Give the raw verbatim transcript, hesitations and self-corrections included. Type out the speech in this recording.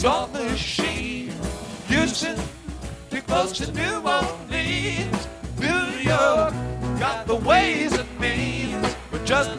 on machine. Houston, too close to New Orleans. New York got the ways and means, but just